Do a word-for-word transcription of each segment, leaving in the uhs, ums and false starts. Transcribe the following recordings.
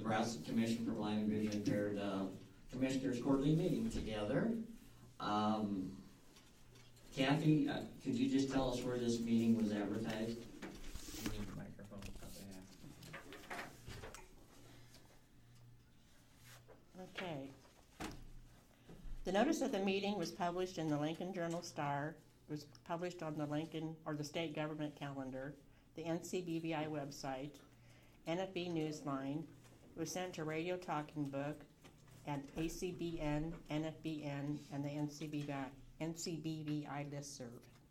Nebraska Commission for Blind and Vision Impaired uh, Commissioners Quarterly Meeting together. Um, Kathy, uh, could you just tell us where this meeting was advertised? You need the microphone. Okay. The notice of the meeting was published in the Lincoln Journal-Star, was published on the Lincoln, or the state government calendar, the N C B V I website, N F B Newsline, was sent to Radio Talking Book, and A C B N, N F B N, and the N C B V I, N C B V I listserv.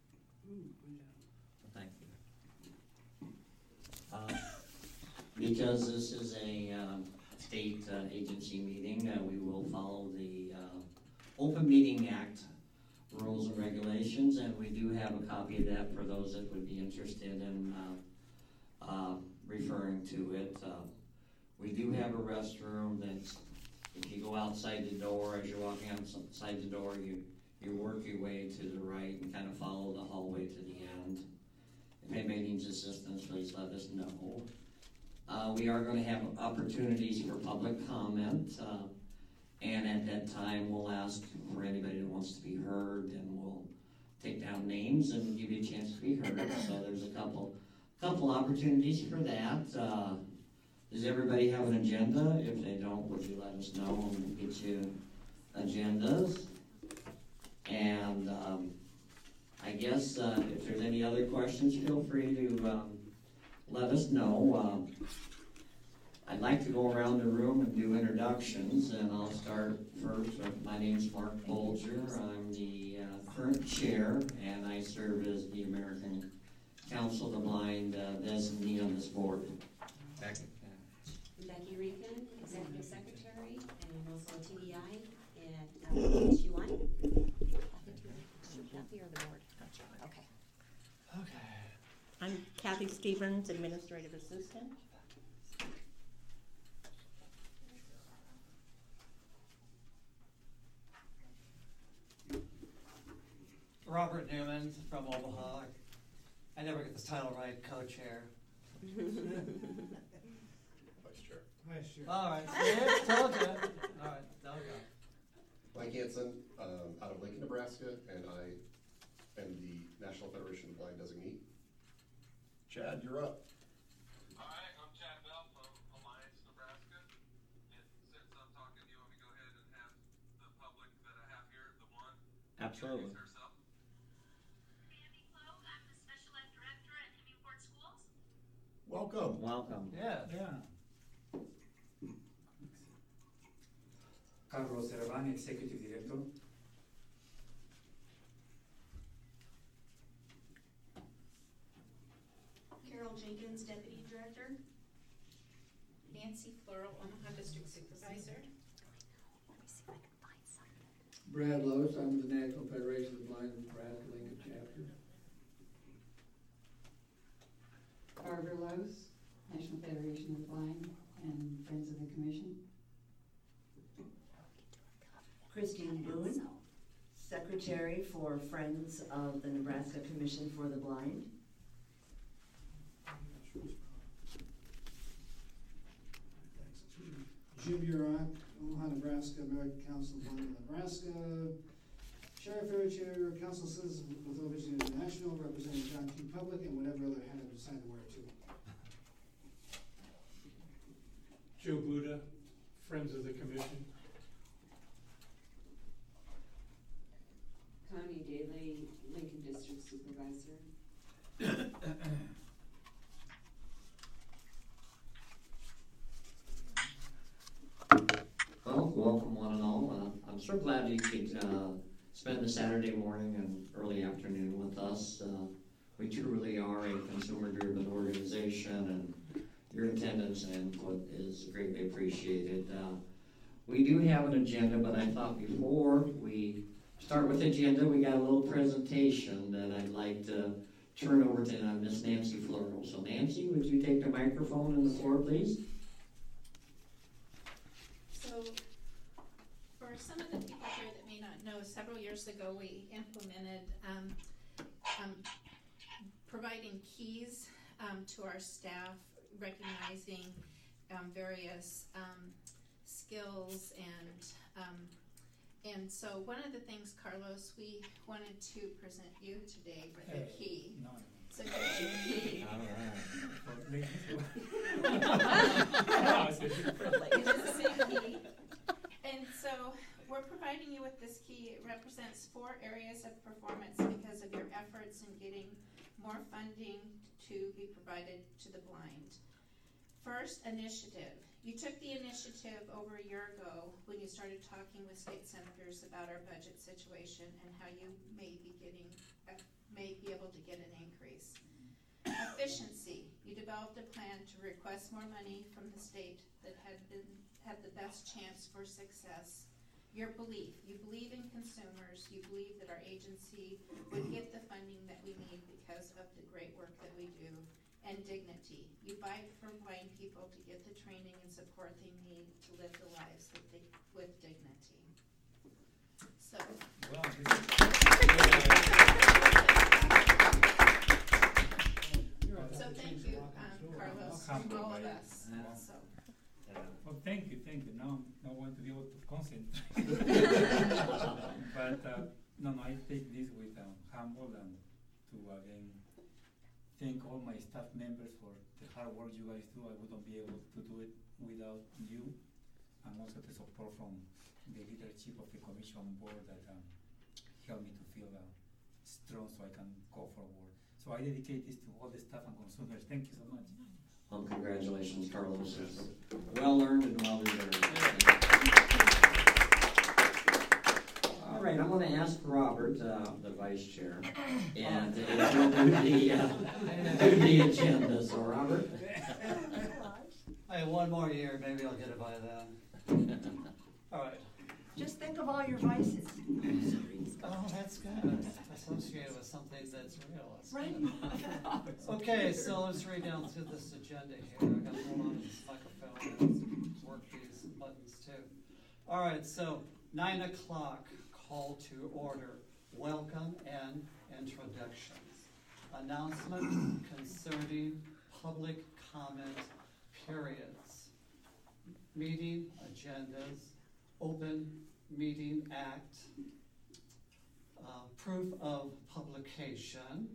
Thank you. Uh, because this is a um, state uh, agency meeting, uh, we will follow the uh, Open Meeting Act rules and regulations, and we do have a copy of that for those that would be interested in uh, uh, referring to it. Uh, we do have a restroom that's, if you go outside the door, as you're walking outside the door, you, you work your way to the right and kind of follow the hallway to the end. If anybody needs assistance, please let us know. Uh, we are going to have opportunities for public comment, uh, and at that time we'll ask for anybody that wants to be heard, and we'll take down names and give you a chance to be heard. So there's a couple, couple opportunities for that. Uh, does everybody have an agenda? If they don't, would you let us know and we'll get you agendas? And um, I guess uh, if there's any other questions, feel free to um, let us know. Um, I'd like to go around the room and do introductions, and I'll start first. My name's Mark Bolger. I'm the uh, current chair, and I serve as the American Council of the Blind uh, designee on this board. Becky. Becky Riefin, Executive Secretary, and also T D I at uh, H U one. Kathy or the board? Okay. Okay. I'm Kathy Stevens, Administrative Assistant. Robert Newman from Omaha. I never get this title right, co-chair. Vice chair. Vice chair. All right, see it? Told you. All right, now we go. Mike Hansen, um, out of Lincoln, Nebraska, and I am the National Federation of Blind designee. Chad, you're up. All right, I'm Chad Bell from Alliance, Nebraska. And since I'm talking, do you want me to go ahead and have the public that I have here, the one, Absolutely. introduce herself? Mandy Clough, I'm the Special Ed Director at Hemingport Schools. Welcome. Welcome. Yeah. Yeah. Carlos Servan, Executive Director. Carol Jenkins, Deputy Director. Nancy Floral, Omaha District Supervisor. Brad Lowe's, I'm the National Federation of the Blind in Nebraska Lincoln Chapter. Barbara Lowe's, National Federation of the Blind and Friends of the Commission. Christine Boone, Secretary for Friends of the Nebraska Commission for the Blind. Jim Urach, Omaha, Nebraska, American Council of Blind in Nebraska. Sheriff Fair Chair, Council of Citizens with Low Vision International, representing John Q. Public, and whatever other hat I decide to wear too. Joe Buda, Friends of the Commission. Connie Daly, Lincoln District Supervisor. Well, welcome one and all. Uh, I'm so glad you could uh, spend the Saturday morning and early afternoon with us. Uh, we truly are a consumer-driven organization, and your attendance and input is greatly appreciated. Uh, we do have an agenda, but I thought before we start with the agenda, we got a little presentation that I'd like to turn over to uh, Miss Nancy Floral. So Nancy, would you take the microphone and the floor, please? So, for some of the people here that may not know, several years ago we implemented um, um, providing keys um, to our staff, recognizing um, various um, skills and um, and so one of the things, Carlos, we wanted to present you today with a key. No. So here's your key. All right. It is the same key. And so we're providing you with this key. It represents four areas of performance because of your efforts in getting more funding to be provided to the blind. First, initiative. You took the initiative over a year ago when you started talking with state senators about our budget situation and how you may be getting, uh, may be able to get an increase. Efficiency. You developed a plan to request more money from the state that had been had the best chance for success. Your belief. You believe in consumers. You believe that our agency would get the funding that we need because of the great work that we do. And dignity. You fight for blind people to get the training and support they need to live the lives with, the, with dignity. So. Well, so thank you, um, Carlos, from all of us. Yeah. So. Well, thank you, thank you. Now, now I want to be able to concentrate. But uh, no, no, I take this with um, humble and to again thank all my staff members for the hard work you guys do. I wouldn't be able to do it without you, and also the support from the leadership of the commission board that um, helped me to feel uh, strong so I can go forward. So I dedicate this to all the staff and consumers. Thank you so much. Well, congratulations, Carlos. Well earned and well deserved. All right, I'm going to ask Robert, uh, the vice chair, and uh, he'll do the, uh, do the agenda. So, Robert. Hey, one more year, maybe I'll get it by then. All right. Just think of all your vices. Oh, that's good. Associated with something that's real. That's Right. good. Okay, so let's read down through this agenda here. I got to hold on to this microphone and work these buttons too. All right, so nine o'clock, call to order. Welcome and introductions. Announcement concerning public comment periods. Meeting agendas. Open Meeting Act, uh, proof of publication,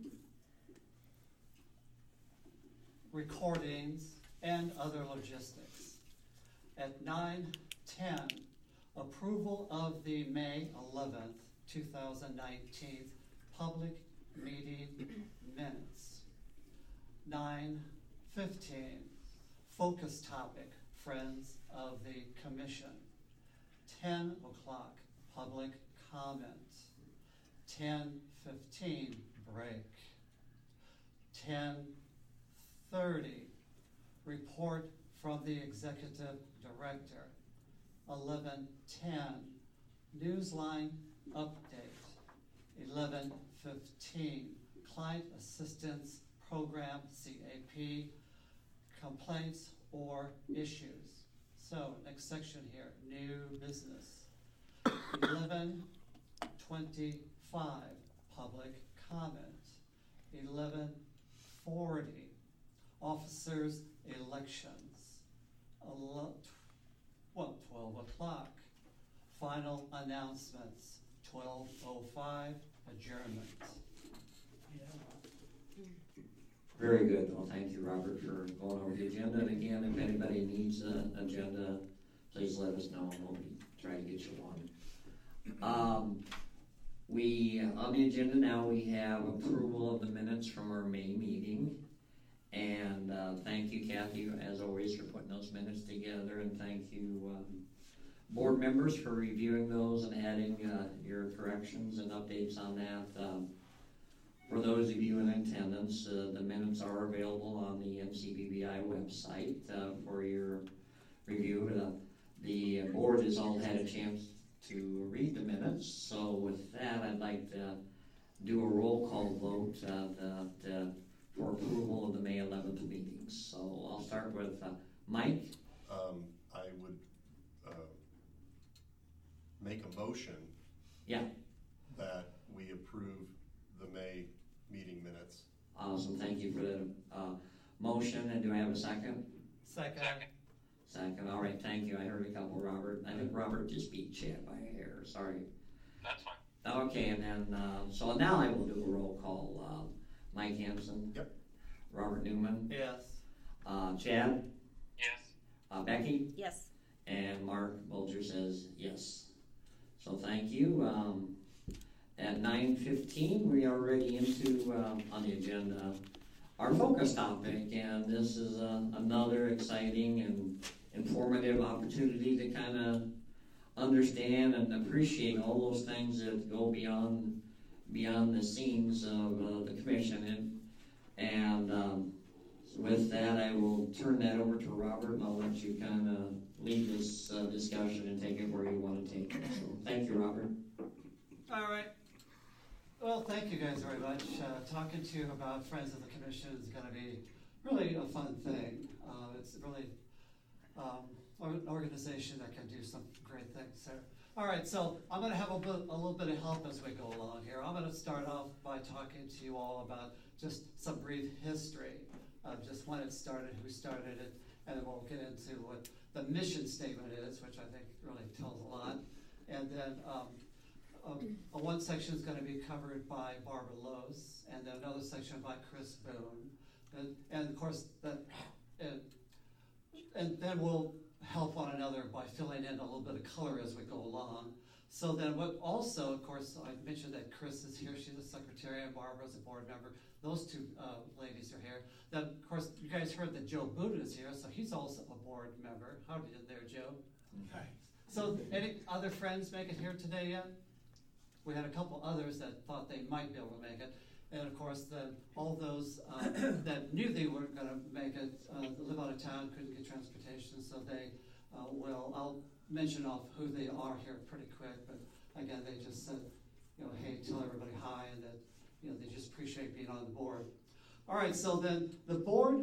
recordings, and other logistics. At nine ten, approval of the May eleventh, two thousand nineteen public meeting minutes. nine fifteen, focus topic, Friends of the Commission. ten o'clock, public comment. ten fifteen, break. ten thirty, report from the executive director. eleven ten, newsline update. eleven fifteen, client assistance program, C A P, complaints or issues. So, next section here, new business. eleven twenty-five, public comment. eleven forty, officers' elections. Ele- well, twelve o'clock, final announcements. twelve oh five, adjournment. Very good. Well, thank you, Robert, for going over the agenda. And again, if anybody needs an agenda, please let us know and we'll be trying to get you one. Um, we, on the agenda now, we have approval of the minutes from our May meeting. And uh, thank you, Kathy, as always, for putting those minutes together. And thank you, um, board members, for reviewing those and adding uh, your corrections and updates on that. Um, For those of you in attendance, uh, the minutes are available on the N C B B I website uh, for your review. Uh, the board has all had a chance to read the minutes, so with that, I'd like to do a roll call vote uh, that, uh, for approval of the May eleventh meetings. So I'll start with uh, Mike. Um, I would uh, make a motion yeah. that we approve the May meeting minutes. Awesome, thank you for that uh, motion. And do I have a second? Second. Second, all right, thank you. I heard a couple, Robert. I think Robert just beat Chad by a hair, sorry. That's fine. Okay, and then, uh, so now I will do a roll call. Uh, Mike Hanson? Yep. Robert Newman? Yes. Uh, Chad? Yes. Uh, Becky? Yes. And Mark Bulger says yes. So thank you. Um, at nine fifteen, we are already into, um, on the agenda, our focus topic, and this is uh, another exciting and informative opportunity to kind of understand and appreciate all those things that go beyond beyond the scenes of uh, the commission. And, and um, with that, I will turn that over to Robert, and I'll let you kind of lead this uh, discussion and take it where you want to take it. So thank you, Robert. All right. Well, thank you guys very much. Uh, talking to you about Friends of the Commission is going to be really a fun thing. Uh, it's really um, an organization that can do some great things there. All right, so I'm going to have a, bit, a little bit of help as we go along here. I'm going to start off by talking to you all about just some brief history of just when it started, who started it, and then we'll get into what the mission statement is, which I think really tells a lot. And then um, Um, one section is going to be covered by Barbara Lose, and then another section by Chris Boone, and, and of course that, and, and then we'll help one another by filling in a little bit of color as we go along. So then, what also, of course, I mentioned that Chris is here; she's a secretary, and Barbara is a board member. Those two uh, ladies are here. Then, of course, you guys heard that Joe Buda is here, so he's also a board member. How are you there, Joe? Hi. So, any other friends make it here today yet? We had a couple others that thought they might be able to make it. And of course, then all those uh, that knew they weren't going to make it, uh, live out of town, couldn't get transportation, so they uh, will, I'll mention off who they are here pretty quick, but again, they just said, you know, hey, tell everybody hi, and that, you know, they just appreciate being on the board. All right, so then the board,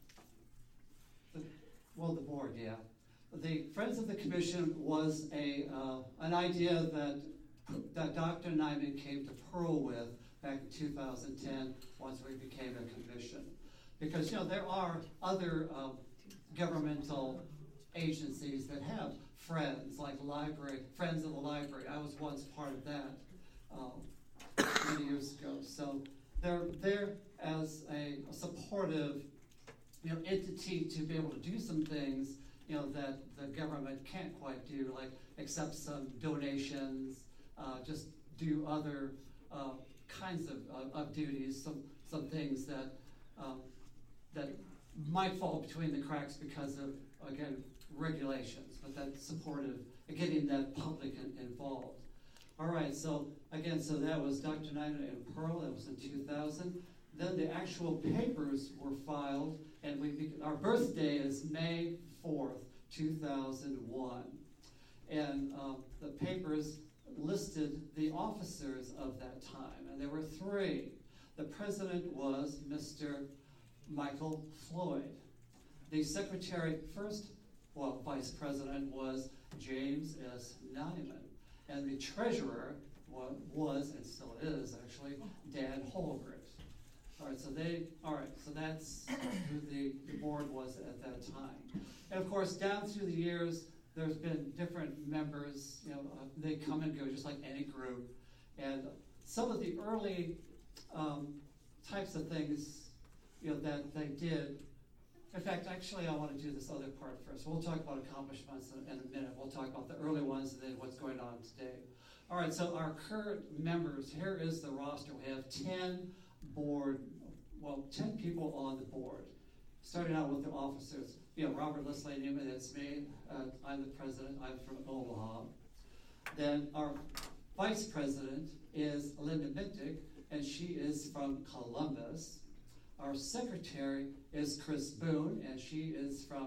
the, well, the board, yeah. The Friends of the Commission was a uh, an idea that that Doctor Nyman came to Pearl with back in two thousand ten once we became a commission. Because, you know, there are other um, governmental agencies that have friends, like library, Friends of the Library. I was once part of that um, many years ago. So they're there as a, a supportive, you know, entity to be able to do some things, you know, that the government can't quite do, like accept some donations, Uh, just do other uh, kinds of, uh, of duties, some some things that um, that might fall between the cracks because of, again, regulations, but that's supportive of getting that public in, involved. All right, so again, so that was Doctor Nyman and Pearl. That was in two thousand. Then the actual papers were filed, and we our birthday is May fourth, two thousand one, and um, the papers listed the officers of that time, and there were three. The president was Mister Michael Floyd. The secretary, first, well, vice president was James S. Nyman, and the treasurer was, was and still is actually, Dan Holbert. All right, so they, all right, so that's who the, the board was at that time. And of course, down through the years, there's been different members, you know, uh, they come and go just like any group. And some of the early um, types of things, you know, that they did. In fact, actually, I want to do this other part first. We'll talk about accomplishments in, in a minute. We'll talk about the early ones and then what's going on today. All right, so our current members, here is the roster. We have ten board, well, ten people on the board. Starting out with the officers. You know, Robert Leslie Newman, that's me. Uh, I'm the president. I'm from Omaha. Then our vice president is Linda Mintic, and she is from Columbus. Our secretary is Chris Boone, and she is from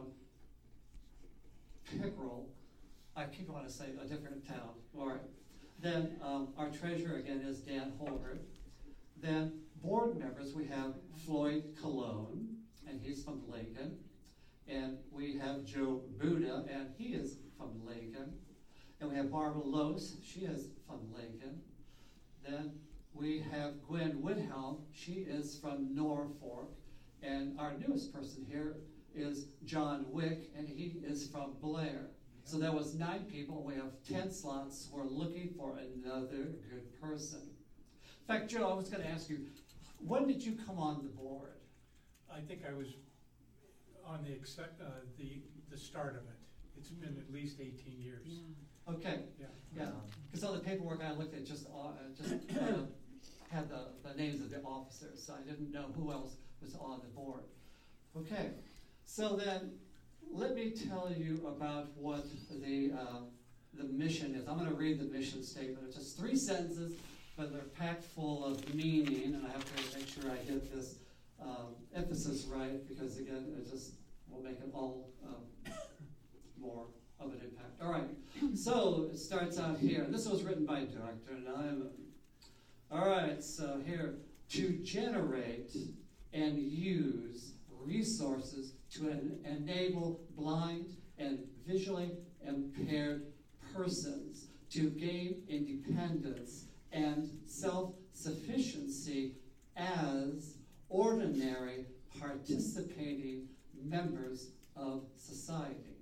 Pickerel. I keep wanting to say a different town. All right. Then um, our treasurer, again, is Dan Holbert. Then board members, we have Floyd Cologne, and he's from Lincoln. And we have Joe Buda, and he is from Lincoln. And we have Barbara Lose, she is from Lincoln. Then we have Gwen Woodhelm, she is from Norfolk. And our newest person here is John Wick, and he is from Blair. So that was nine people. We have ten slots. We're looking for another good person. In fact, Joe, I was going to ask you, when did you come on the board? I think I was on the accept, uh, the the start of it. It's been at least eighteen years. Okay. Yeah. Yeah. Because on the paperwork I looked at, just uh, just uh, had the, the names of the officers, so I didn't know who else was on the board. Okay. So then, let me tell you about what the uh, the mission is. I'm going to read the mission statement. It's just three sentences, but they're packed full of meaning, and I have to make sure I get this um, emphasis right, because again, it just will make it all um, more of an impact. All right, so it starts out here. This was written by Doctor Nyman. All right, so here, to generate and use resources to en- enable blind and visually impaired persons to gain independence and self-sufficiency as ordinary participating members of society.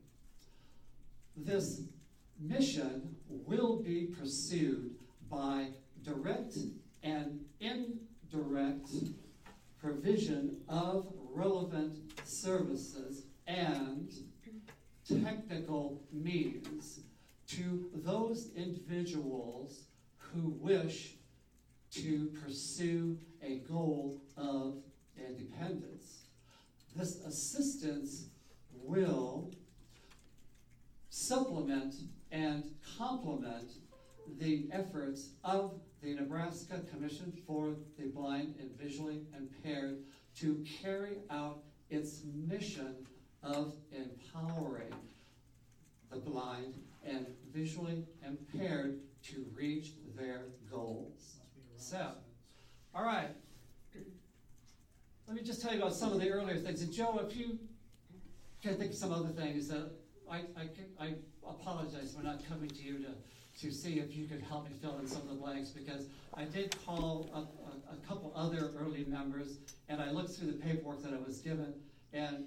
This mission will be pursued by direct and indirect provision of relevant services and technical means to those individuals who wish to pursue a goal of independence. This assistance will supplement and complement the efforts of the Nebraska Commission for the Blind and Visually Impaired to carry out its mission of empowering the blind and visually impaired to reach their goals. So, all right. Let me just tell you about some of the earlier things. And Joe, if you can think of some other things, that I, I, I apologize for not coming to you to to see if you could help me fill in some of the blanks, because I did call a, a, a couple other early members, and I looked through the paperwork that I was given, and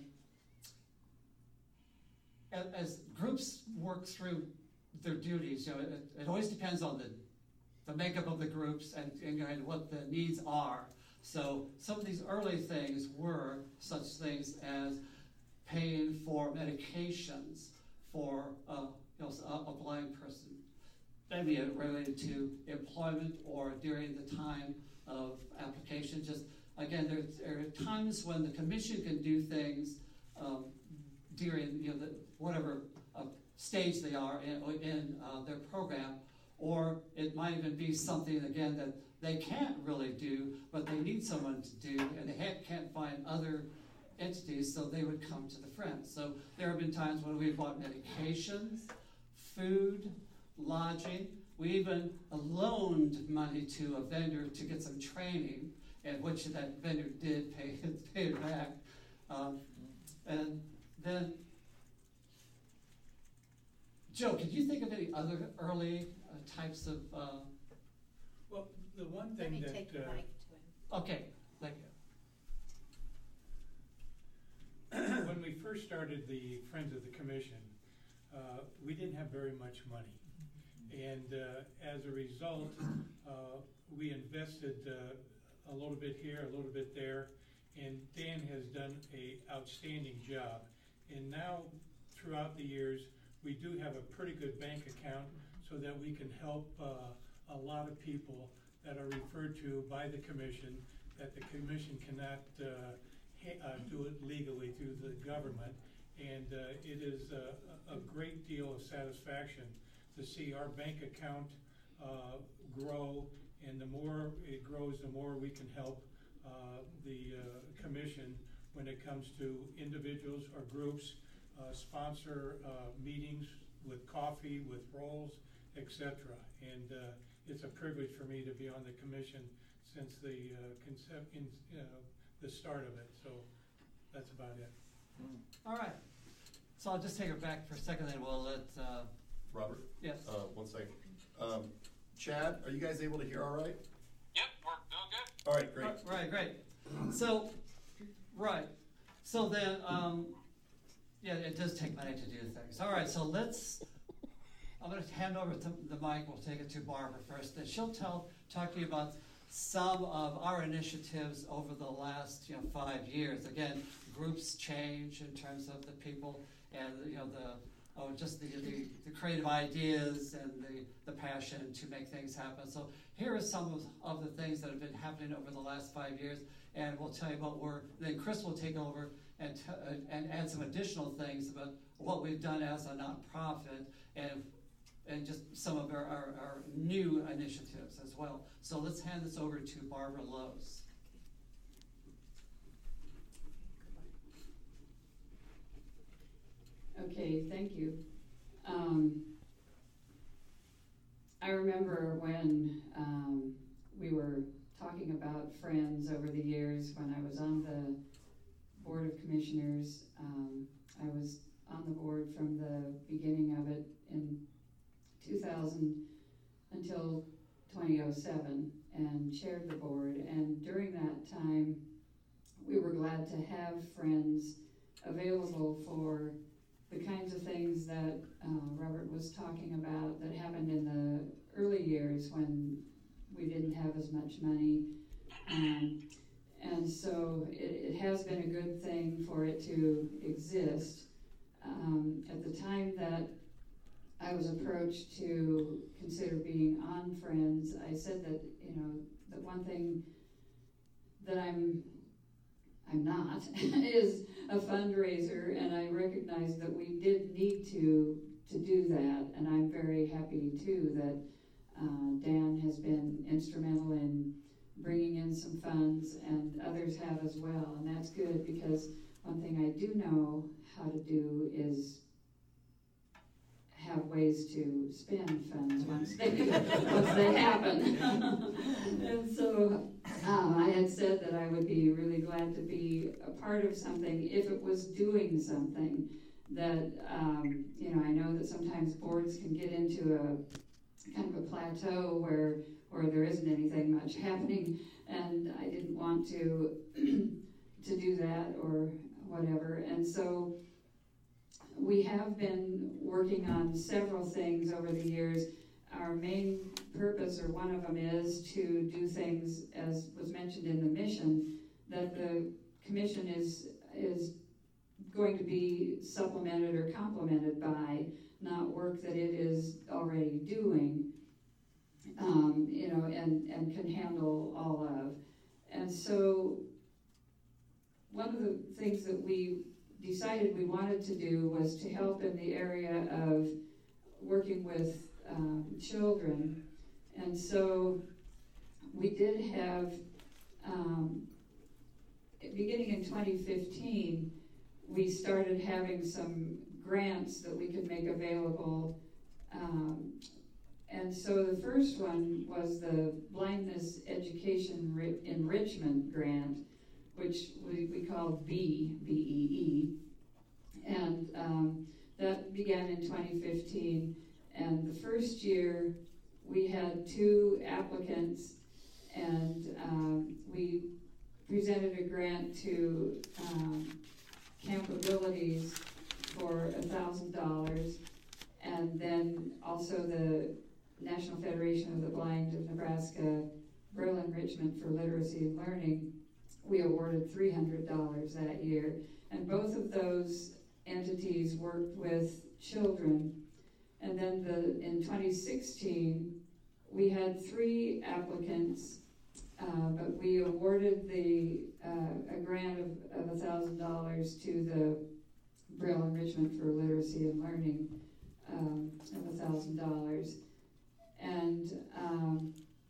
as, as groups work through their duties, you know, it, it always depends on the the makeup of the groups and, and, and what the needs are. So some of these early things were such things as paying for medications for uh, you know, a, a blind person, maybe related to employment or during the time of application. Just again, there, there are times when the commission can do things um, during you know the, whatever uh, stage they are in, in uh, their program, or it might even be something again that they can't really do, but they need someone to do, and they ha- can't find other entities, so they would come to the Friends. So there have been times when we bought medications, food, lodging. We even loaned money to a vendor to get some training, and which that vendor did pay, pay it back. Um, and then, Joe, could you think of any other early uh, types of... Uh, well, the one thing that... Take the uh, mic to him. Okay, thank you. When we first started the Friends of the Commission, uh, we didn't have very much money. And uh, as a result, uh, we invested uh, a little bit here, a little bit there, and Dan has done an outstanding job. And now, throughout the years, we do have a pretty good bank account so that we can help uh, a lot of people that are referred to by the commission, that the commission cannot uh, ha- uh, do it legally through the government. And uh, it is a, a great deal of satisfaction to see our bank account uh, grow, and the more it grows, the more we can help uh, the uh, commission when it comes to individuals or groups, uh, sponsor uh, meetings with coffee, with rolls, et cetera. And uh, it's a privilege for me to be on the commission since the uh, concept, in, uh, the start of it. So that's about it. Mm. All right. So I'll just take it back for a second, and we'll let. Uh, Robert? Yes. Uh, one second. Um, Chad, are you guys able to hear all right? Yep, we're doing good. All right, great. Right, great. So, right. So then, um, Yeah, it does take money to do things. All right, so let's, I'm going to hand over to the mic. We'll take it to Barbara first. And she'll tell, talk to you about some of our initiatives over the last, you know, five years. Again, groups change in terms of the people and, you know, the, oh, just the, the, the creative ideas and the, the passion to make things happen. So here are some of, of the things that have been happening over the last five years, and we'll tell you about where, then Chris will take over and, t- uh, and add some additional things about what we've done as a nonprofit and and just some of our, our, our new initiatives as well. So let's hand this over to Barbara Lowe's. Okay, thank you. Um, I remember when um, we were talking about Friends over the years when I was on the Board of Commissioners. Um, I was on the board from the beginning of it in two thousand until twenty oh seven and chaired the board. And during that time, we were glad to have Friends available for the kinds of things that uh, Robert was talking about that happened in the early years when we didn't have as much money. Um, and so it, it has been a good thing for it to exist. Um, at the time that I was approached to consider being on Friends, I said that, you know, the one thing that I'm I'm not is a fundraiser, and I recognize that we did need to to do that, and I'm very happy too that uh, Dan has been instrumental in bringing in some funds, and others have as well, and that's good because one thing I do know how to do is have ways to spend funds once they once they happen. And so um, I had said that I would be really glad to be a part of something if it was doing something that, um, you know, I know that sometimes boards can get into a kind of a plateau where, where there isn't anything much happening, and I didn't want to, to do that or whatever. And so we have been working on several things over the years. Our main purpose, or one of them, is to do things, as was mentioned in the mission, that the commission is is going to be supplemented or complemented by, not work that it is already doing, um, you know, and, and can handle all of. And so one of the things that we decided we wanted to do was to help in the area of working with um, children. And so we did have, um, beginning in twenty fifteen, we started having some grants that we could make available. Um, and so the first one was the Blindness Education Ri- Enrichment Grant, which we, we called B, B E E. And um, that began in twenty fifteen. And the first year, we had two applicants, and um, we presented a grant to um, Camp Abilities for one thousand dollars, and then also the National Federation of the Blind of Nebraska Braille Enrichment for Literacy and Learning, we awarded three hundred dollars that year. And both of those entities worked with children. And then the, in twenty sixteen, we had three applicants, uh, but we awarded the uh, a grant of, of one thousand dollars to the Braille Enrichment for Literacy and Learning um, of one thousand dollars. And um,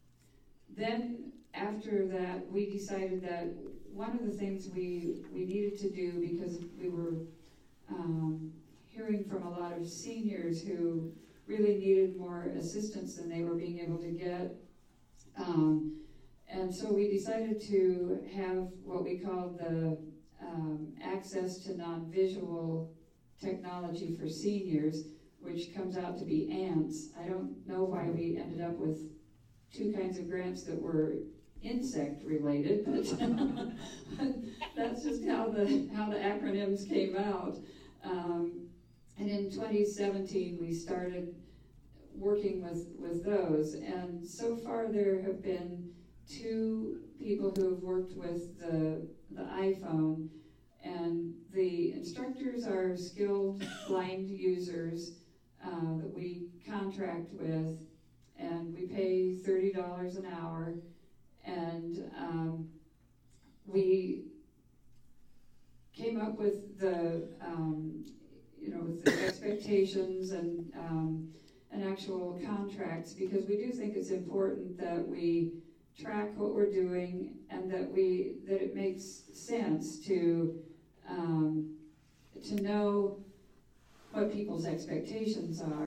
then after that, we decided that one of the things we, we needed to do, because we were um, hearing from a lot of seniors who really needed more assistance than they were being able to get. Um, and so we decided to have what we called the um, Access to Non-Visual Technology for Seniors, which comes out to be ANTS. I don't know why we ended up with two kinds of grants that were insect related, but that's just how the how the acronyms came out. Um, and in twenty seventeen, we started working with, with those. And so far, there have been two people who have worked with the, the iPhone. And the instructors are skilled blind users uh, that we contract with, and we pay thirty dollars an hour. And um, we came up with the, um, you know, with the expectations and um, and actual contracts, because we do think it's important that we track what we're doing and that we that it makes sense to um, to know what people's expectations are.